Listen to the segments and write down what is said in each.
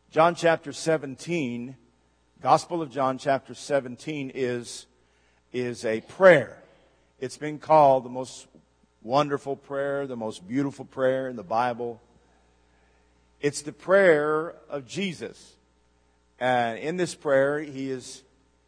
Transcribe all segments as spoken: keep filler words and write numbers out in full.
John chapter seventeen, Gospel of John chapter seventeen is, is a prayer. It's been called the most wonderful prayer, the most beautiful prayer in the Bible. It's the prayer of Jesus. And in this prayer, he is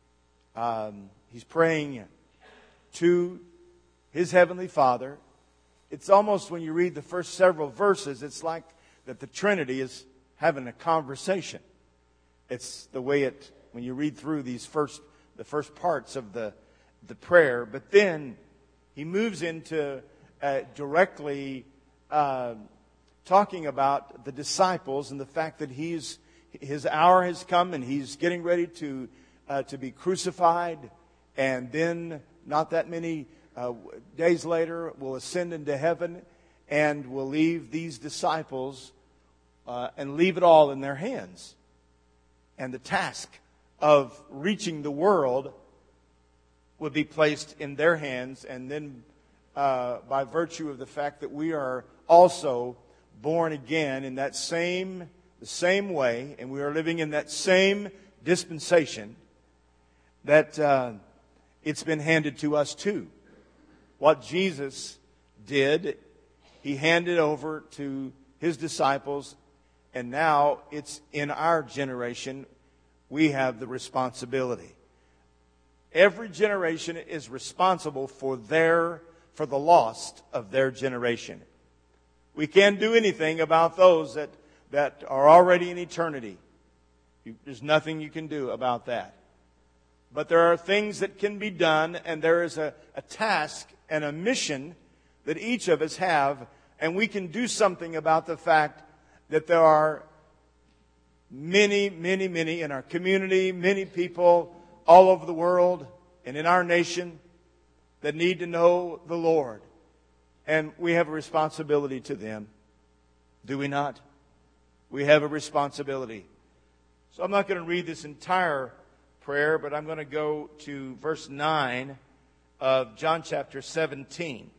um, he's praying to his heavenly Father. It's almost, when you read the first several verses, it's like that the Trinity is having a conversation. It's the way it, when you read through these first, the first parts of the, the prayer. But then he moves into uh, directly uh, talking about the disciples and the fact that he's his hour has come and he's getting ready to uh, to be crucified, and then not that many uh, days later will ascend into heaven and will leave these disciples uh, and leave it all in their hands. And the task of reaching the world would be placed in their hands, and then uh, by virtue of the fact that we are also born again in that same the same way, and we are living in that same dispensation, that uh, it's been handed to us too. What Jesus did, he handed over to his disciples, and now it's in our generation. We have the responsibility. Every generation is responsible for their for the lost of their generation. We can't do anything about those that that are already in eternity. You, there's nothing you can do about that. But there are things that can be done, and there is a, a task and a mission that each of us have, and we can do something about the fact that there are many, many, many in our community, many people all over the world and in our nation that need to know the Lord. And we have a responsibility to them. Do we not? We have a responsibility. So I'm not going to read this entire prayer, but I'm going to go to verse nine of John chapter seventeen.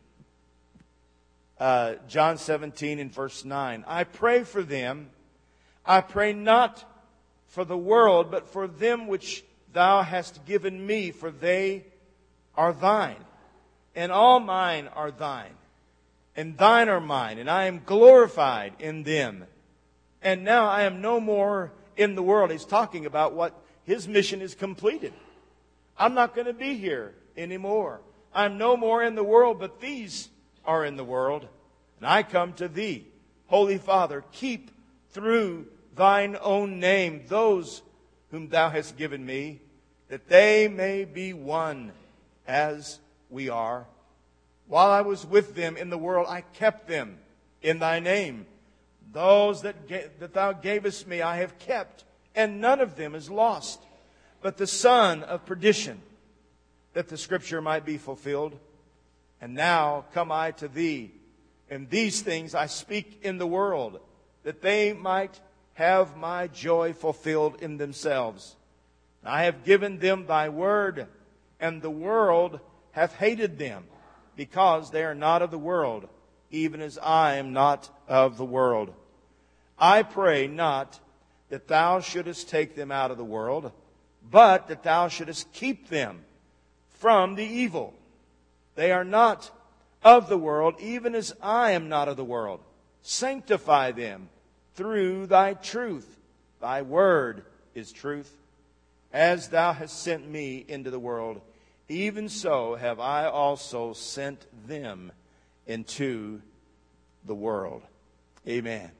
Uh, John seventeen and verse nine. I pray for them. I pray not for the world, but for them which thou hast given me, for they are thine. And all mine are thine. And thine are mine. And I am glorified in them. And now I am no more in the world. He's talking about what his mission is completed. I'm not going to be here anymore. I'm no more in the world, but these are in the world. And I come to thee. Holy Father, keep through thine own name those whom thou hast given me, that they may be one as we are. While I was with them in the world, I kept them in thy name. Those that, ga- that thou gavest me I have kept, and none of them is lost, but the son of perdition, that the scripture might be fulfilled. And now come I to thee, and these things I speak in the world, that they might have my joy fulfilled in themselves. I have given them thy word, and the world hath hated them, because they are not of the world, even as I am not of the world. I pray not that thou shouldest take them out of the world, but that thou shouldest keep them from the evil. They are not of the world, even as I am not of the world. Sanctify them through thy truth. Thy word is truth. As thou hast sent me into the world, even so have I also sent them into the world. Amen.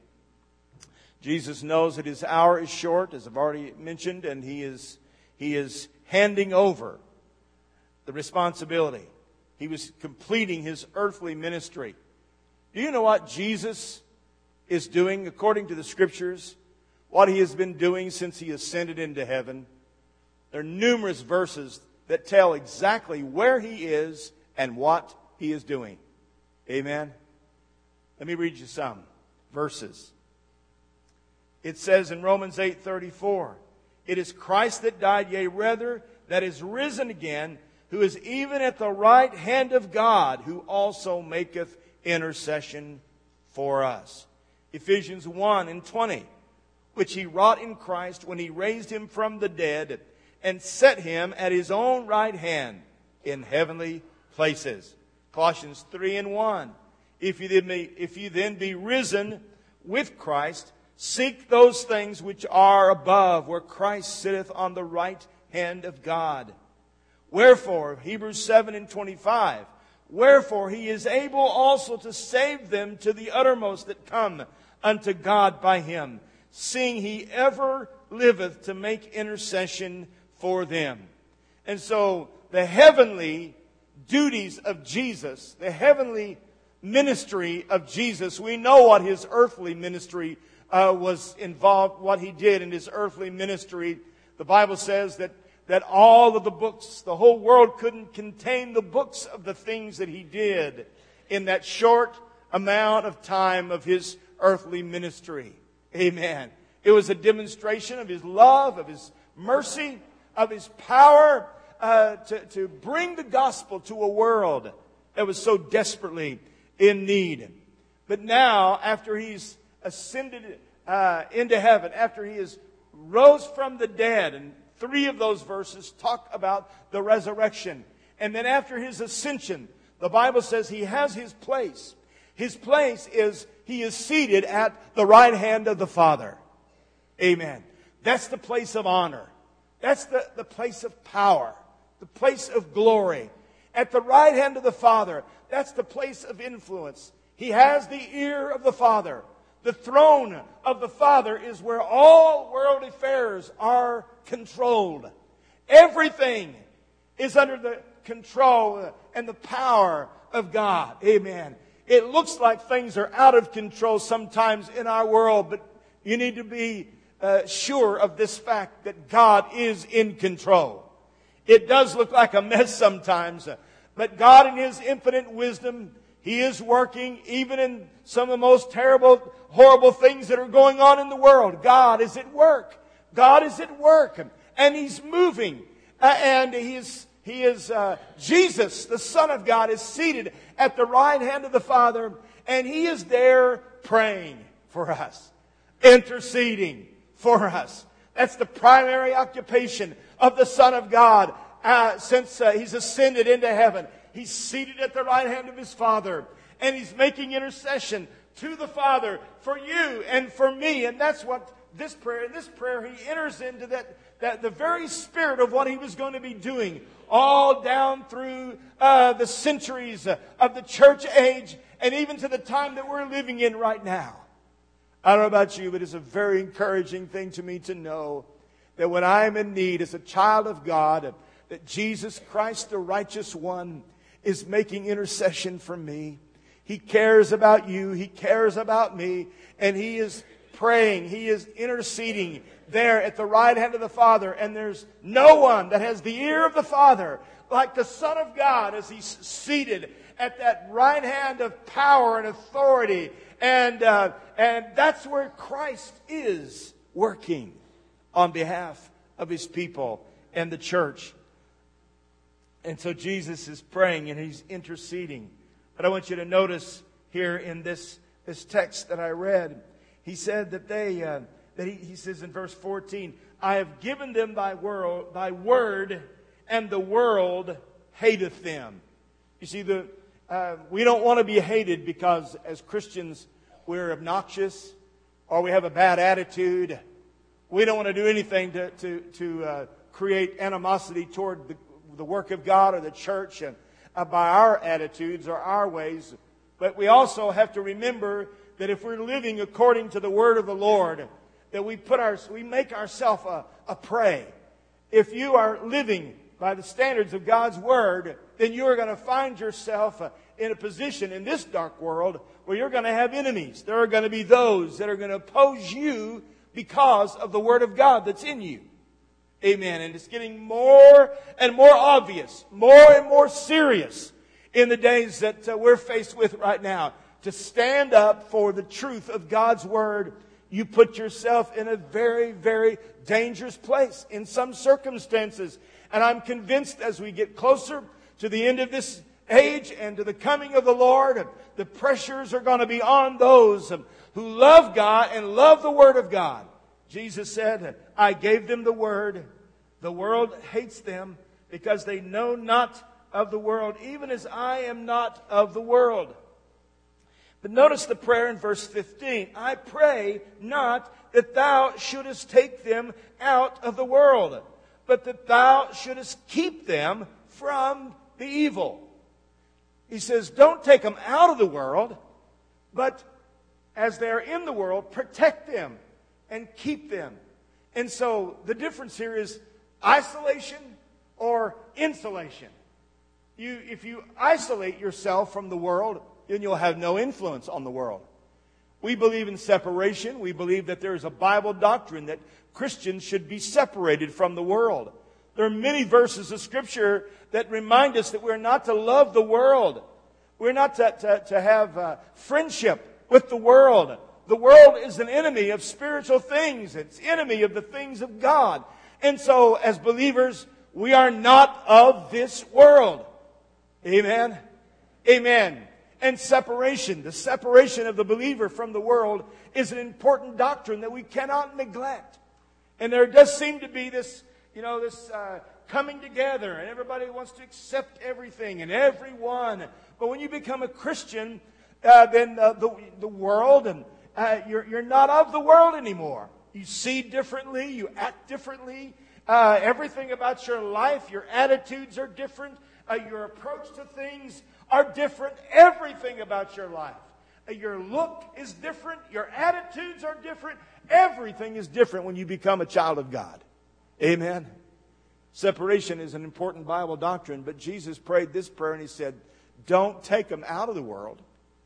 Jesus knows that his hour is short, as I've already mentioned, and he is he is handing over the responsibility. He was completing his earthly ministry. Do you know what Jesus is doing according to the Scriptures? What he has been doing since he ascended into heaven? There are numerous verses that tell exactly where he is and what he is doing. Amen? Let me read you some verses. It says in Romans eight thirty-four, it is Christ that died, yea, rather, that is risen again, who is even at the right hand of God, who also maketh intercession for us. Ephesians one and twenty, which he wrought in Christ when he raised him from the dead and set him at his own right hand in heavenly places. Colossians three and one. If you then be, if you then be risen with Christ, seek those things which are above, where Christ sitteth on the right hand of God. Wherefore, Hebrews seven and twenty-five, wherefore he is able also to save them to the uttermost that come unto God by him, seeing he ever liveth to make intercession for them. And so the heavenly duties of Jesus, the heavenly ministry of Jesus, we know what his earthly ministry uh, was involved, what he did in his earthly ministry. The Bible says that, that all of the books, the whole world couldn't contain the books of the things that he did in that short amount of time of his earthly ministry. Amen. It was a demonstration of his love, of his mercy, of his power uh, to, to bring the gospel to a world that was so desperately in need. But now, after he's ascended uh, into heaven, after he is rose from the dead, and three of those verses talk about the resurrection. And then after his ascension, the Bible says he has his place. His place is he is seated at the right hand of the Father. Amen. That's the place of honor. That's the, the place of power. The place of glory. At the right hand of the Father, that's the place of influence. He has the ear of the Father. The throne of the Father is where all world affairs are controlled. Everything is under the control and the power of God. Amen. It looks like things are out of control sometimes in our world, but you need to be uh, sure of this fact that God is in control. It does look like a mess sometimes, but God in His infinite wisdom, He is working even in some of the most terrible, horrible things that are going on in the world. God is at work. God is at work. And He's moving. Uh, and He is, he is uh, Jesus, the Son of God, is seated at the right hand of the Father. And He is there praying for us. Interceding for us. That's the primary occupation of the Son of God uh, since uh, He's ascended into heaven. He's seated at the right hand of His Father. And He's making intercession to the Father for you and for me. And that's what this prayer, in this prayer, He enters into that, that the very spirit of what He was going to be doing all down through uh, the centuries of the church age and even to the time that we're living in right now. I don't know about you, but it's a very encouraging thing to me to know that when I'm in need as a child of God, that Jesus Christ, the righteous one, is making intercession for me. He cares about you. He cares about me. And He is praying. He is interceding there at the right hand of the Father. And there's no one that has the ear of the Father like the Son of God as He's seated at that right hand of power and authority. And, uh, and that's where Christ is working on behalf of His people and the church. And so Jesus is praying and He's interceding. But I want you to notice here in this, this text that I read, He said that they, uh, that he, he says in verse fourteen, I have given them thy word, thy word, and the world hateth them. You see, the uh, we don't want to be hated because as Christians we're obnoxious or we have a bad attitude. We don't want to do anything to, to, to uh, create animosity toward the, the work of God or the church and, uh, by our attitudes or our ways. But we also have to remember that if we're living according to the word of the Lord, that we put our, we make ourselves a, a prey. If you are living by the standards of God's word, then you are going to find yourself uh, in a position in this dark world where you're going to have enemies. There are going to be those that are going to oppose you because of the word of God that's in you. Amen. And it's getting more and more obvious, more and more serious in the days that uh, we're faced with right now. To stand up for the truth of God's word, you put yourself in a very, very dangerous place in some circumstances. And I'm convinced as we get closer to the end of this age and to the coming of the Lord, the pressures are going to be on those who love God and love the Word of God. Jesus said, I gave them the word. The world hates them because they know not of the world, even as I am not of the world. But notice the prayer in verse fifteen. I pray not that thou shouldest take them out of the world, but that thou shouldest keep them from the evil. He says, don't take them out of the world, but as they're in the world, protect them and keep them. And so the difference here is isolation or insulation. You, if you isolate yourself from the world, then you'll have no influence on the world. We believe in separation. We believe that there is a Bible doctrine that Christians should be separated from the world. There are many verses of Scripture that remind us that we're not to love the world. We're not to, to, to have uh, friendship with the world. The world is an enemy of spiritual things. It's enemy of the things of God. And so, as believers, we are not of this world. Amen? Amen. And separation, the separation of the believer from the world, is an important doctrine that we cannot neglect. And there does seem to be this, you know, this uh, coming together, and everybody wants to accept everything and everyone. But when you become a Christian, uh, then uh, the the world and uh, you're you're not of the world anymore. You see differently, you act differently. Uh, everything about your life, your attitudes are different. Uh, your approach to things are different. Everything about your life. Uh, your look is different. Your attitudes are different. Everything is different when you become a child of God. Amen. Separation is an important Bible doctrine, but Jesus prayed this prayer and He said, don't take them out of the world.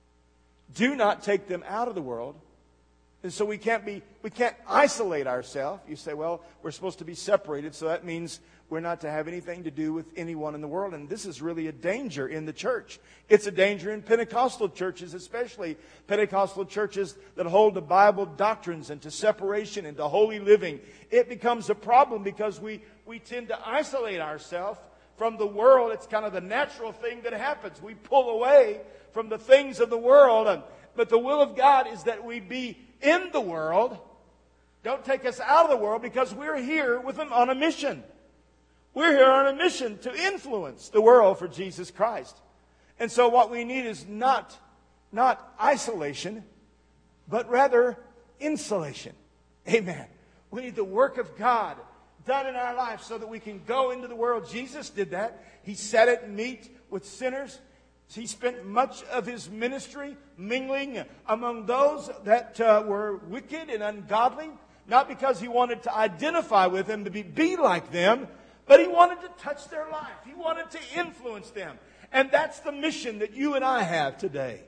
Do not take them out of the world. And so we can't be, we can't isolate ourselves. You say, well, we're supposed to be separated, so that means we're not to have anything to do with anyone in the world. And this is really a danger in the church. It's a danger in Pentecostal churches, especially Pentecostal churches that hold to Bible doctrines and to separation and to holy living. It becomes a problem because we, we tend to isolate ourselves from the world. It's kind of the natural thing that happens. We pull away from the things of the world. But the will of God is that we be in the world. Don't take us out of the world, because we're here with Him on a mission. We're here on a mission to influence the world for Jesus Christ. And so what we need is not, not isolation, but rather insulation. Amen. We need the work of God done in our life so that we can go into the world. Jesus did that. He sat at meat with sinners. He spent much of His ministry mingling among those that uh, were wicked and ungodly. Not because He wanted to identify with them, to be, be like them, but He wanted to touch their life. He wanted to influence them. And that's the mission that you and I have today.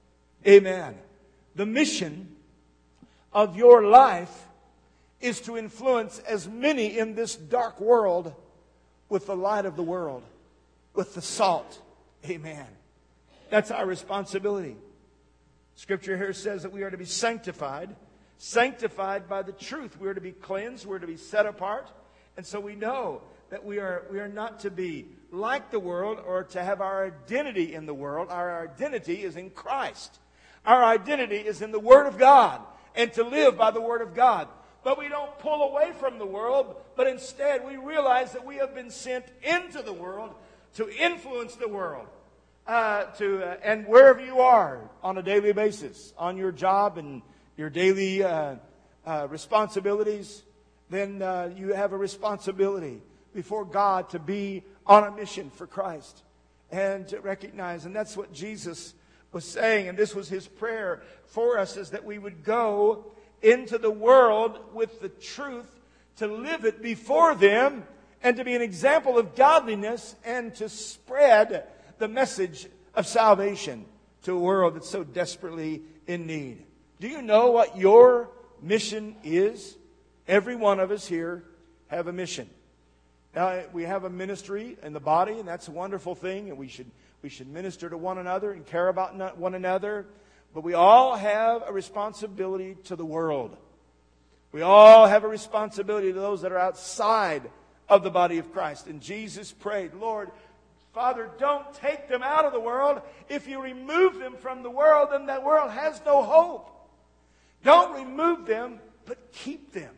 Amen. The mission of your life is to influence as many in this dark world with the light of the world, with the salt. Amen. That's our responsibility. Scripture here says that we are to be sanctified. Sanctified by the truth. We are to be cleansed. We're to be set apart. And so we know that we are, we are not to be like the world or to have our identity in the world. Our identity is in Christ. Our identity is in the Word of God and to live by the Word of God. But we don't pull away from the world, but instead we realize that we have been sent into the world to influence the world. Uh, to uh, and wherever you are on a daily basis, on your job and your daily uh, uh, responsibilities, then uh, you have a responsibility before God to be on a mission for Christ and to recognize. And that's what Jesus was saying, and this was His prayer for us, is that we would go into the world with the truth, to live it before them, and to be an example of godliness, and to spread the message of salvation to a world that's so desperately in need. Do you know what your mission is? Every one of us here have a mission. Now, we have a ministry in the body, and that's a wonderful thing, and we should we should minister to one another and care about one another. But we all have a responsibility to the world. We all have a responsibility to those that are outside of the body of Christ. And Jesus prayed, Lord, Father, don't take them out of the world. If you remove them from the world, then that world has no hope. Don't remove them, but keep them.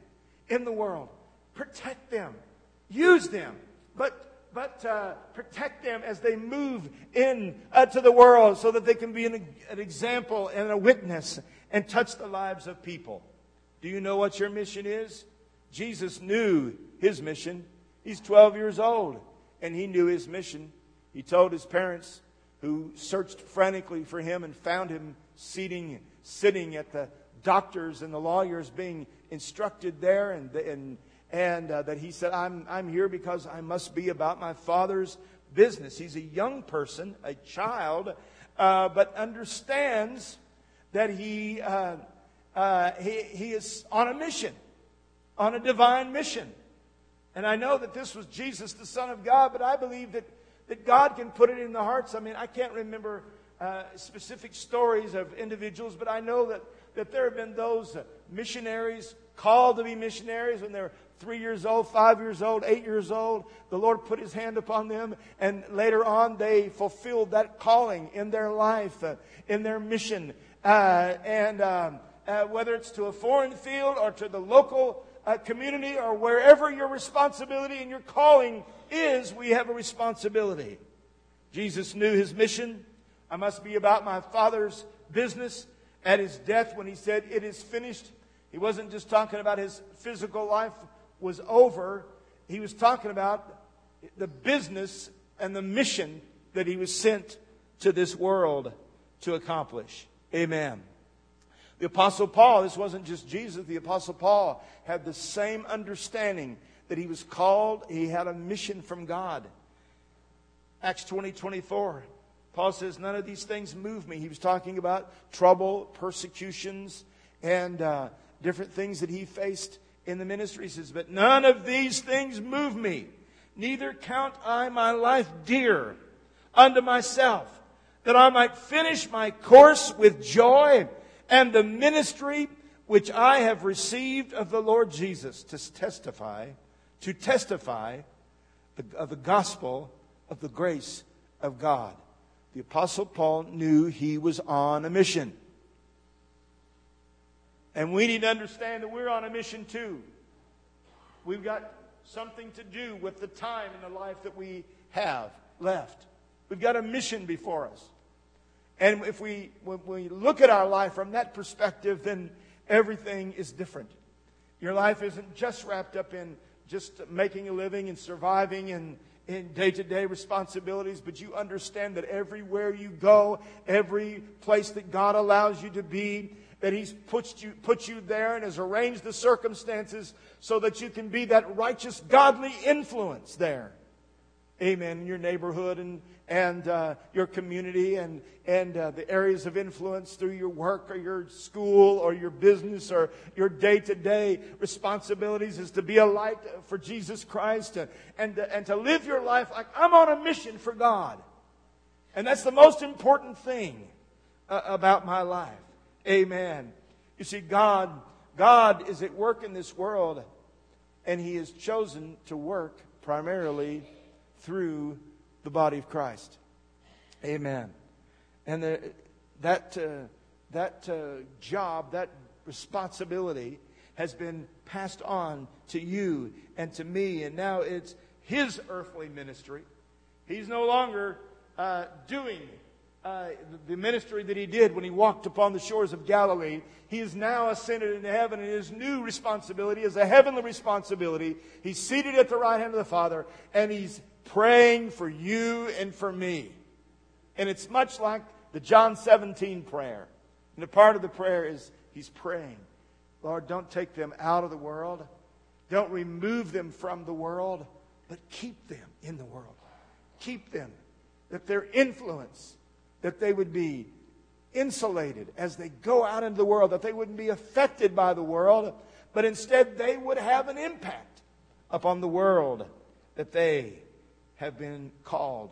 in the world. Protect them. Use them. But but uh, protect them as they move in uh, to the world so that they can be an, an example and a witness and touch the lives of people. Do you know what your mission is? Jesus knew his mission. He's twelve years old, and he knew his mission. He told his parents, who searched frantically for him and found him seating, sitting at the doctors and the lawyers being instructed there, and and and uh, that he said, I'm I'm here because I must be about my Father's business. He's a young person, a child, uh, but understands that he uh, uh, he he is on a mission, on a divine mission. And I know that this was Jesus, the Son of God, but I believe that that God can put it in the hearts. I mean, I can't remember uh, specific stories of individuals, but I know that, that there have been those uh, missionaries called to be missionaries when they were three years old, five years old, eight years old. The Lord put his hand upon them, and later on they fulfilled that calling in their life, uh, in their mission. Uh, and um, uh, whether it's to a foreign field or to the local uh, community or wherever your responsibility and your calling is, we have a responsibility. Jesus knew his mission. I must be about my Father's business. At his death, when he said, it is finished, he wasn't just talking about his physical life was over. He was talking about the business and the mission that he was sent to this world to accomplish. Amen. The Apostle Paul, this wasn't just Jesus, the Apostle Paul had the same understanding that he was called, he had a mission from God. Acts twenty, twenty-four. Paul says, none of these things move me. He was talking about trouble, persecutions, and uh, different things that he faced in the ministry. He says, but none of these things move me. Neither count I my life dear unto myself, that I might finish my course with joy and the ministry which I have received of the Lord Jesus to testify to testify of the gospel of the grace of God. The Apostle Paul knew he was on a mission. And we need to understand that we're on a mission too. We've got something to do with the time in the life that we have left. We've got a mission before us. And if we, when we look at our life from that perspective, then everything is different. Your life isn't just wrapped up in just making a living and surviving and in day-to-day responsibilities, but you understand that everywhere you go, every place that God allows you to be, that He's put you, put you there and has arranged the circumstances so that you can be that righteous, godly influence there. Amen. In your neighborhood and and uh, your community and and uh, the areas of influence through your work or your school or your business or your day-to-day responsibilities is to be a light for Jesus Christ and and, and to live your life like I'm on a mission for God. And that's the most important thing uh, about my life. Amen. You see, God, God is at work in this world, and He has chosen to work primarily through the body of Christ. Amen. And the, that uh, that uh, job, that responsibility has been passed on to you and to me, and now it's His earthly ministry. He's no longer uh, doing uh, the ministry that He did when He walked upon the shores of Galilee. He is now ascended into heaven, and His new responsibility is a heavenly responsibility. He's seated at the right hand of the Father, and He's praying for you and for me. And it's much like the John seventeen prayer. And the part of the prayer is He's praying, Lord, don't take them out of the world. Don't remove them from the world, but keep them in the world. Keep them, that their influence, that they would be insulated as they go out into the world, that they wouldn't be affected by the world, but instead they would have an impact upon the world that they have been called.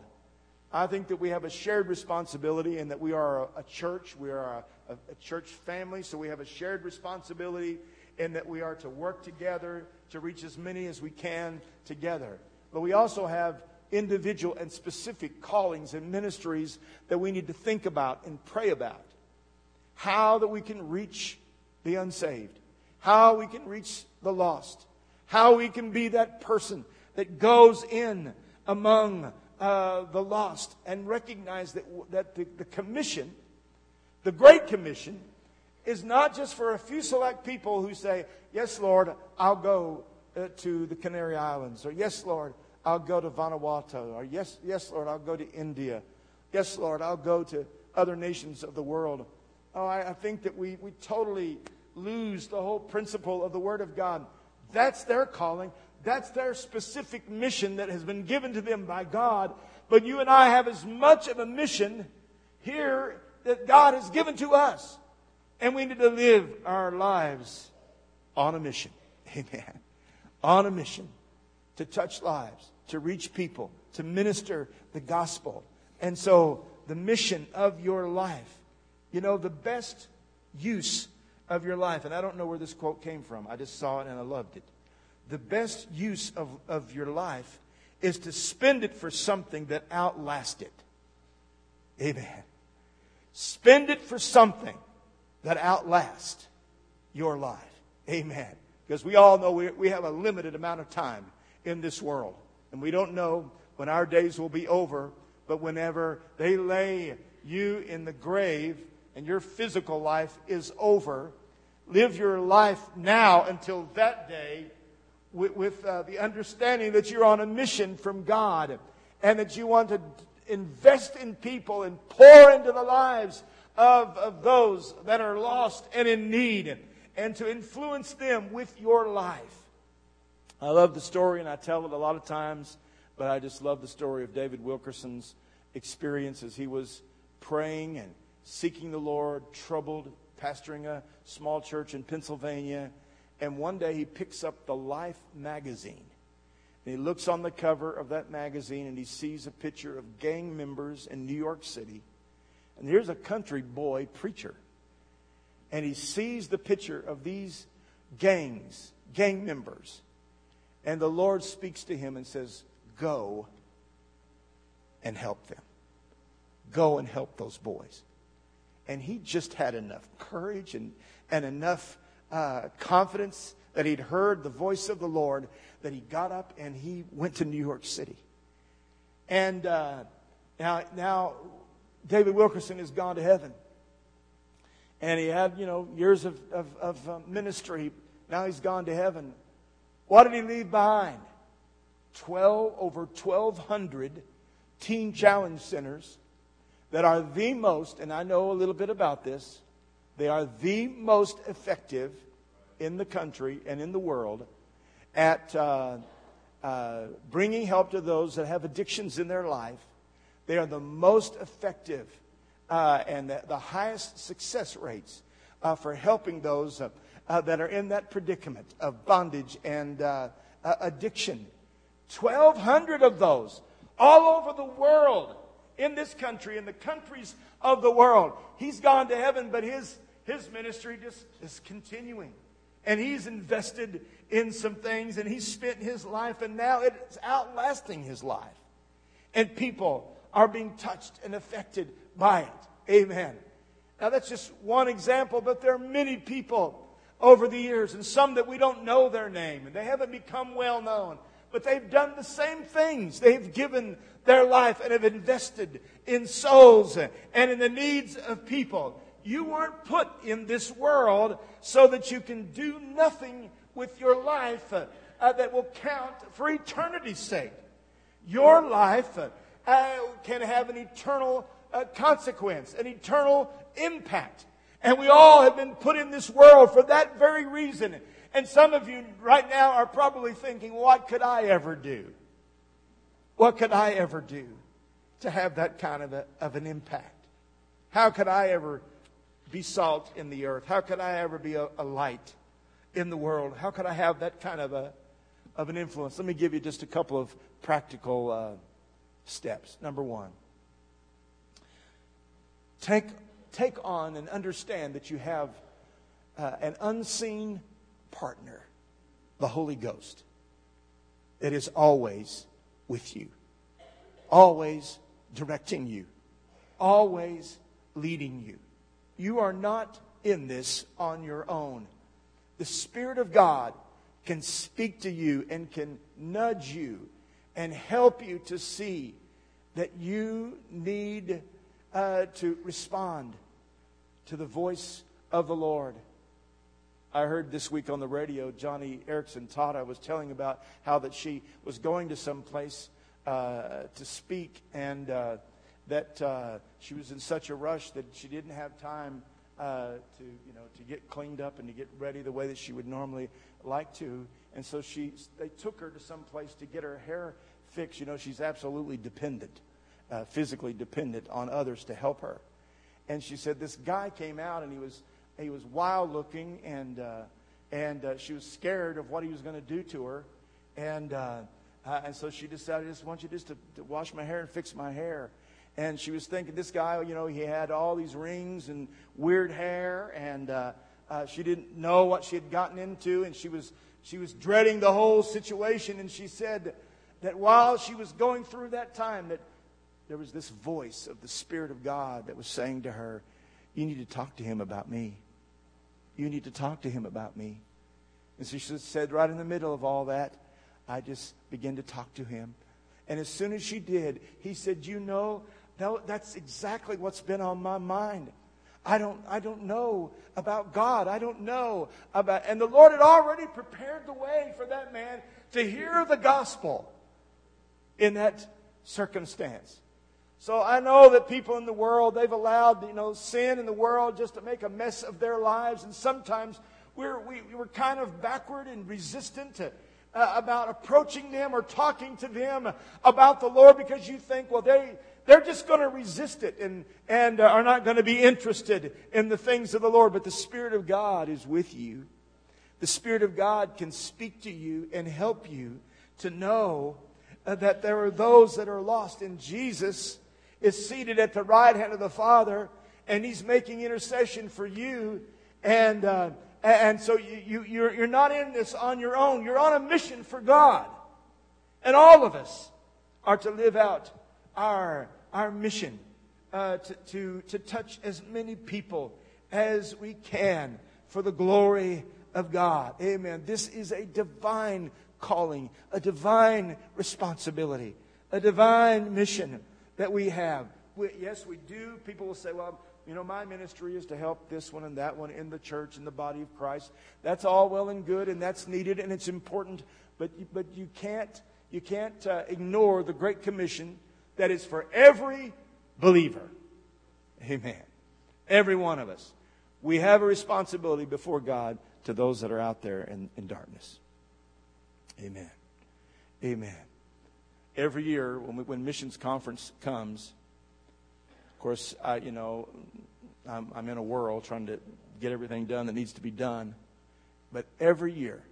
I think that we have a shared responsibility, and that we are a, a church. We are a, a, a church family, so we have a shared responsibility in that we are to work together to reach as many as we can together. But we also have individual and specific callings and ministries that we need to think about and pray about. How that we can reach the unsaved. How we can reach the lost. how we can be that person that goes in among uh, the lost and recognize that, that the, the commission, the Great Commission, is not just for a few select people who say, yes, Lord, I'll go uh, to the Canary Islands, or yes, Lord, I'll go to Vanuatu, or yes, yes, Lord, I'll go to India. Yes, Lord, I'll go to other nations of the world. Oh, I, I think that we, we totally lose the whole principle of the Word of God. That's their calling. That's their specific mission that has been given to them by God. But you and I have as much of a mission here that God has given to us. And we need to live our lives on a mission. Amen. On a mission to touch lives, to reach people, to minister the gospel. And so the mission of your life, you know, the best use of your life, and I don't know where this quote came from. I just saw it and I loved it. The best use of, of your life is to spend it for something that outlasts it. Amen. Spend it for something that outlasts your life. Amen. Because we all know we, we have a limited amount of time in this world. And we don't know when our days will be over. But whenever they lay you in the grave and your physical life is over, live your life now until that day with, with uh, the understanding that you're on a mission from God and that you want to invest in people and pour into the lives of, of those that are lost and in need, and to influence them with your life. I love the story, and I tell it a lot of times, but I just love the story of David Wilkerson's experience as he was praying and seeking the Lord, troubled, pastoring a small church in Pennsylvania. And one day he picks up the Life magazine. And he looks on the cover of that magazine and he sees a picture of gang members in New York City. And here's a country boy preacher. And he sees the picture of these gangs, gang members. And the Lord speaks to him and says, go and help them. Go and help those boys. And he just had enough courage and, and enough uh, confidence that he'd heard the voice of the Lord that he got up and he went to New York City. And uh, now, now David Wilkerson has gone to heaven. And he had, you know, years of, of, of uh, ministry. Now he's gone to heaven. What did he leave behind? Twelve over twelve hundred teen challenge centers that are the most, and I know a little bit about this, they are the most effective in the country and in the world at uh, uh, bringing help to those that have addictions in their life. They are the most effective uh, and the, the highest success rates uh, for helping those uh, uh, that are in that predicament of bondage and uh, uh, addiction. twelve hundred of those all over the world, in this country, in the countries of the world. He's gone to heaven, but his, his ministry just is continuing. And he's invested in some things, and he's spent his life, and now it's outlasting his life. And people are being touched and affected by it. Amen. Now that's just one example, but there are many people over the years, and some that we don't know their name, and they haven't become well known. But they've done the same things. They've given their life and have invested in souls and in the needs of people. You weren't put in this world so that you can do nothing with your life uh, uh, that will count for eternity's sake. Your life uh, uh, can have an eternal uh, consequence, an eternal impact. And we all have been put in this world for that very reason. And some of you right now are probably thinking, what could I ever do? What could I ever do to have that kind of, a, of an impact? How could I ever be salt in the earth? How could I ever be a, a light in the world? How could I have that kind of, a, of an influence? Let me give you just a couple of practical uh, steps. Number one, take, take on and understand that you have uh, an unseen partner, the Holy Ghost, that is always with you, always directing you, always leading you. You are not in this on your own. The Spirit of God can speak to you and can nudge you and help you to see that you need uh, to respond to the voice of the Lord. I heard this week on the radio, Johnny Erickson Tata was telling about how that she was going to some place uh, to speak, and uh, that uh, she was in such a rush that she didn't have time uh, to, you know, to get cleaned up and to get ready the way that she would normally like to. And so she, they took her to some place to get her hair fixed. You know, she's absolutely dependent, uh, physically dependent on others to help her. And she said this guy came out and he was he was wild looking, and uh, and uh, she was scared of what he was going to do to her, and uh, uh, and so she decided, I just want you just to, to wash my hair and fix my hair. And she was thinking, this guy, you know, he had all these rings and weird hair, and uh, uh, she didn't know what she had gotten into, and she was she was dreading the whole situation. And she said that while she was going through that time, that there was this voice of the Spirit of God that was saying to her, you need to talk to him about me. You need to talk to him about me. And so she said, right in the middle of all that, I just began to talk to him. And as soon as she did, he said, you know, that's exactly what's been on my mind. I don't, I don't know about God. I don't know about... And the Lord had already prepared the way for that man to hear the gospel in that circumstance. So I know that people in the world, they've allowed, you know, sin in the world just to make a mess of their lives. And sometimes we're, we, we're kind of backward and resistant to, uh, about approaching them or talking to them about the Lord, because you think, well, they, they're just going to resist it and, and uh, are not going to be interested in the things of the Lord. But the Spirit of God is with you. The Spirit of God can speak to you and help you to know uh, that there are those that are lost. And Jesus is seated at the right hand of the Father, and He's making intercession for you. And uh, and so you, you, you're, you're not in this on your own. You're on a mission for God. And all of us are to live out our, our mission uh, to, to, to touch as many people as we can for the glory of God. Amen. This is a divine calling, a divine responsibility, a divine mission that we have. We, yes, we do. People will say, well, you know, my ministry is to help this one and that one in the church, in the body of Christ. That's all well and good, and that's needed, and it's important. But you, but you can't you can't uh, ignore the Great Commission that is for every believer. Amen. Every one of us. We have a responsibility before God to those that are out there in, in darkness. Amen. Amen. Every year when we, when missions conference comes, of course, I, you know, I'm, I'm in a whirl trying to get everything done that needs to be done. But every year,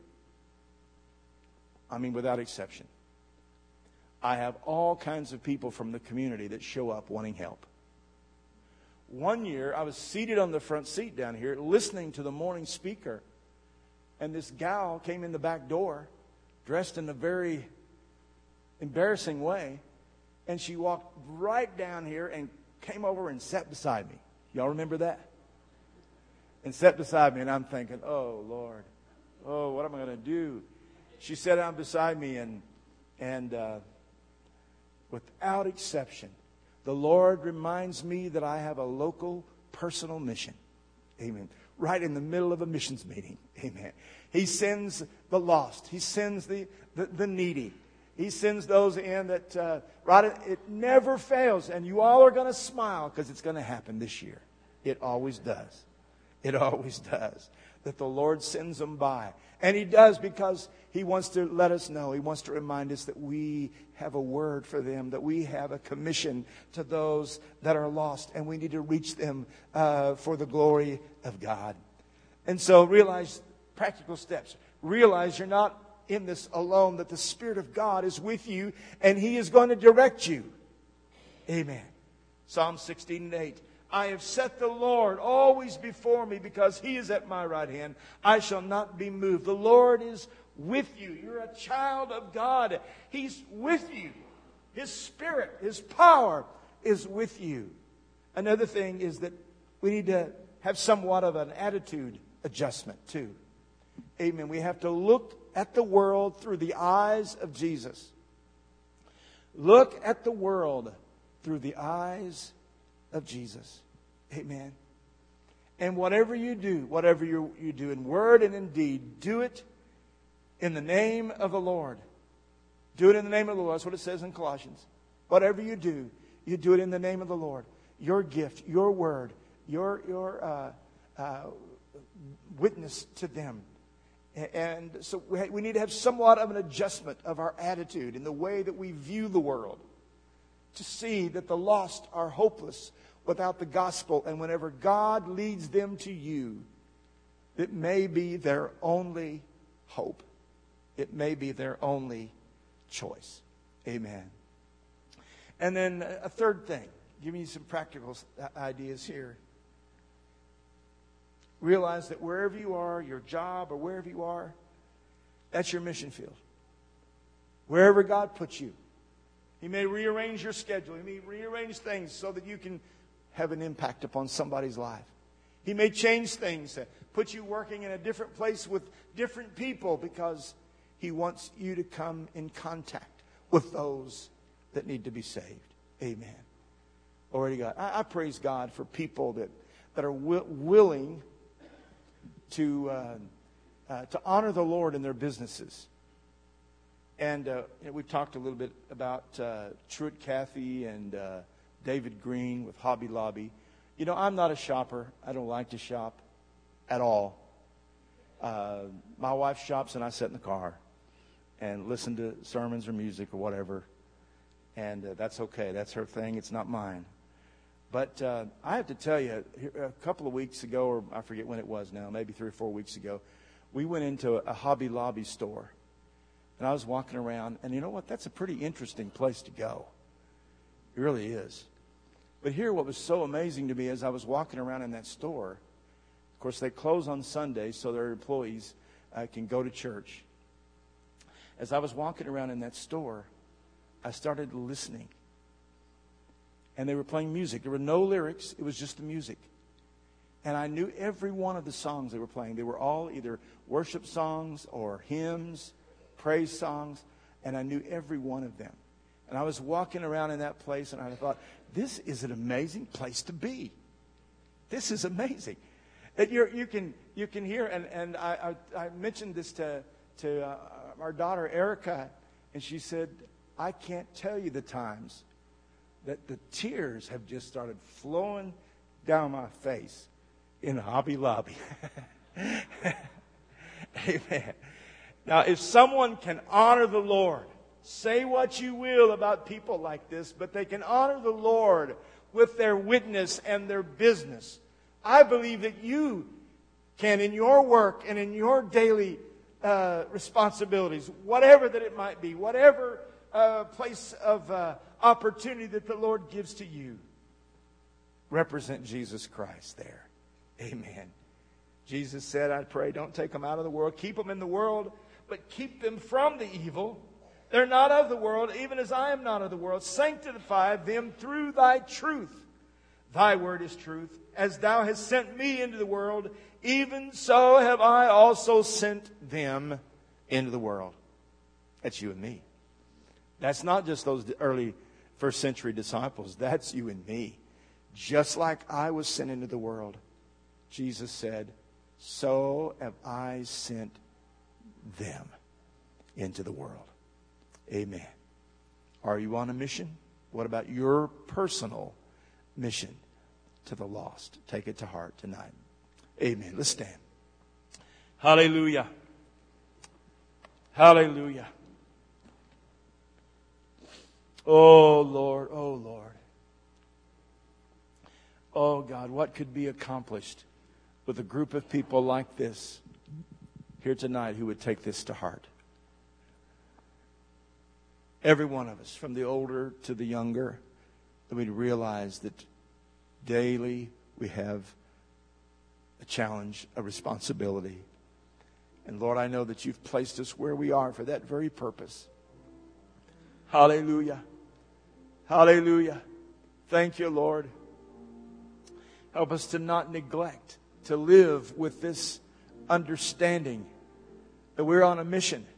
I mean, without exception, I have all kinds of people from the community that show up wanting help. One year, I was seated on the front seat down here listening to the morning speaker, and this gal came in the back door dressed in a very embarrassing way, and she walked right down here and came over and sat beside me. Y'all remember that? And sat beside me, and I'm thinking, oh, Lord, oh, what am I going to do? She sat down beside me, and and uh, without exception, the Lord reminds me that I have a local personal mission. Amen. Right in the middle of a missions meeting. Amen. He sends the lost. He sends the, the, the needy. He sends those in that, uh, right, it never fails. And you all are going to smile because it's going to happen this year. It always does. It always does. That the Lord sends them by. And He does because He wants to let us know. He wants to remind us that we have a word for them. That we have a commission to those that are lost. And we need to reach them uh, for the glory of God. And so realize practical steps. Realize you're not in this alone, that the Spirit of God is with you and He is going to direct you. Amen. Psalm sixteen and eight. I have set the Lord always before me because He is at my right hand. I shall not be moved. The Lord is with you. You're a child of God. He's with you. His Spirit, His power is with you. Another thing is that we need to have somewhat of an attitude adjustment too. Amen. We have to look at the world through the eyes of Jesus. Look at the world through the eyes of Jesus. Amen. And whatever you do, whatever you, you do in word and in deed, do it in the name of the Lord. Do it in the name of the Lord. That's what it says in Colossians. Whatever you do, you do it in the name of the Lord. Your gift, your word, your, your uh, uh, witness to them. And so we need to have somewhat of an adjustment of our attitude in the way that we view the world, to see that the lost are hopeless without the gospel. And whenever God leads them to you, it may be their only hope. It may be their only choice. Amen. And then a third thing. Give me some practical ideas here. Realize that wherever you are, your job or wherever you are, that's your mission field. Wherever God puts you. He may rearrange your schedule. He may rearrange things so that you can have an impact upon somebody's life. He may change things, put you working in a different place with different people because He wants you to come in contact with those that need to be saved. Amen. Already God. I, I praise God for people that, that are wi- willing to uh, uh, to honor the Lord in their businesses. And uh, you know, we've talked a little bit about uh, Truett Cathy and uh, David Green with Hobby Lobby. You know, I'm not a shopper. I don't like to shop at all. Uh, my wife shops and I sit in the car and listen to sermons or music or whatever. And uh, that's okay. That's her thing. It's not mine. But uh, I have to tell you, a couple of weeks ago, or I forget when it was now, maybe three or four weeks ago, we went into a Hobby Lobby store. And I was walking around, and you know what? That's a pretty interesting place to go. It really is. But here, what was so amazing to me as I was walking around in that store, of course, they close on Sundays so their employees uh, can go to church. As I was walking around in that store, I started listening. And they were playing music. There were no lyrics. It was just the music. And I knew every one of the songs they were playing. They were all either worship songs or hymns, praise songs. And I knew every one of them. And I was walking around in that place and I thought, this is an amazing place to be. This is amazing. That you're, you can you can hear, and, and I, I, I mentioned this to, to uh, our daughter Erica, and she said, I can't tell you the times that the tears have just started flowing down my face in Hobby Lobby. Amen. Now, if someone can honor the Lord, say what you will about people like this, but they can honor the Lord with their witness and their business. I believe that you can, in your work and in your daily uh, responsibilities, whatever that it might be, whatever uh, place of uh, opportunity that the Lord gives to you, represent Jesus Christ there. Amen. Jesus said, I pray, don't take them out of the world. Keep them in the world, but keep them from the evil. They're not of the world, even as I am not of the world. Sanctify them through thy truth. Thy word is truth. As thou hast sent me into the world, even so have I also sent them into the world. That's you and me. That's not just those early first century disciples. That's you and me. Just like I was sent into the world, Jesus said, so have I sent them into the world. Amen. Are you on a mission? What about your personal mission to the lost? Take it to heart tonight. Amen. Let's stand. Hallelujah. Hallelujah. Oh, Lord. Oh, Lord. Oh, God, what could be accomplished with a group of people like this here tonight who would take this to heart? Every one of us, from the older to the younger, that we'd realize that daily we have a challenge, a responsibility. And Lord, I know that you've placed us where we are for that very purpose. Hallelujah. Hallelujah. Thank you, Lord. Help us to not neglect to live with this understanding that we're on a mission.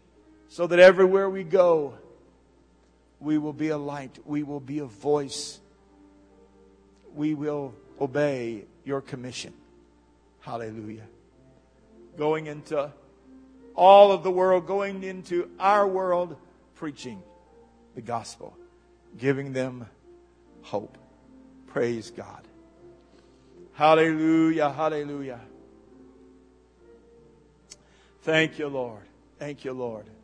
so that everywhere we go, we will be a light. We will be a voice. We will obey your commission. Hallelujah. Going into all of the world, going into our world, preaching the gospel, giving them hope. Praise God. Hallelujah, hallelujah. Thank you, Lord. Thank you, Lord.